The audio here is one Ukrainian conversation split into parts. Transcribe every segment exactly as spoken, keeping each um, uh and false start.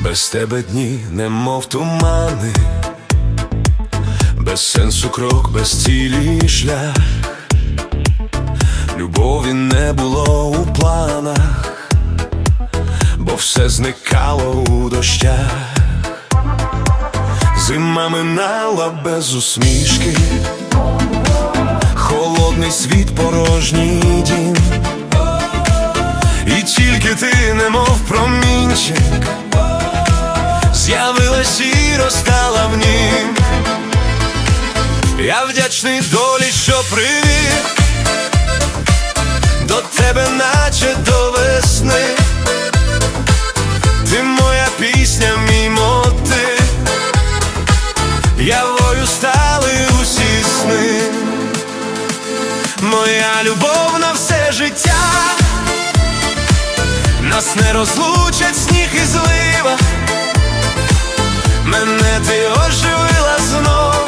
Без тебе дні, немов тумани, без сенсу крок, без цілі шлях. Любові не було у планах, бо все зникало у дощах. Зима минала без усмішки, холодний світ, порожній дім. І тільки ти, немов промінчик, з'явилась і розтала в нім. Я вдячний долі, що привів до тебе, наче до весни. Ти моя пісня, мій мотив, явою стали усі сни. Моя любов на все життя, нас не розлучать сніг і злива. Мене ти оживила знов,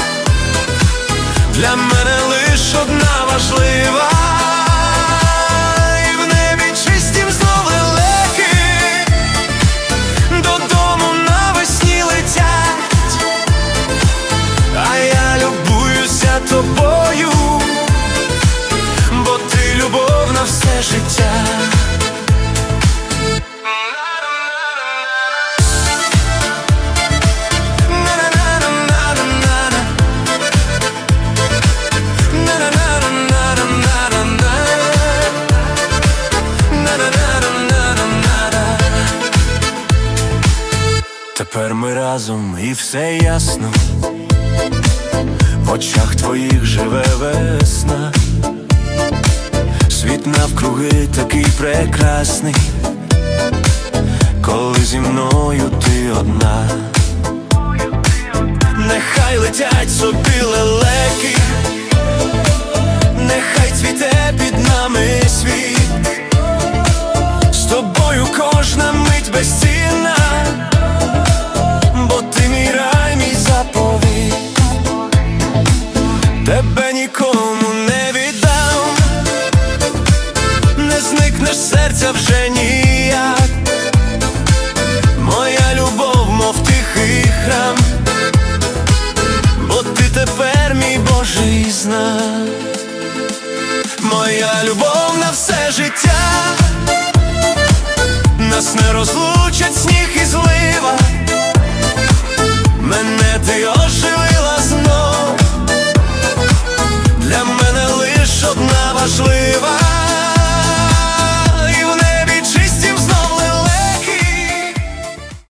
для мене лиш одна важлива. І в небі чистім знов лелеки додому навесні летять. А я любуюся тобою, бо ти любов на все життя. Тепер ми разом і все ясно, в очах твоїх живе весна. Світ навкруги такий прекрасний, коли зі мною ти одна. Нехай летять собі лелеки, нехай цвіте під нами світ. З тобою кожна мить безцінна, бо ти мій рай, мій заповіт. Тебе нікому не віддам, не зникнеш з серця вже ніяк. Моя любов, мов тихий храм, бо ти тепер мій Божий знак. Моя любов на все життя, нас не розлучать сніг і злива. Мене ти оживила знов, для мене лиш одна важлива.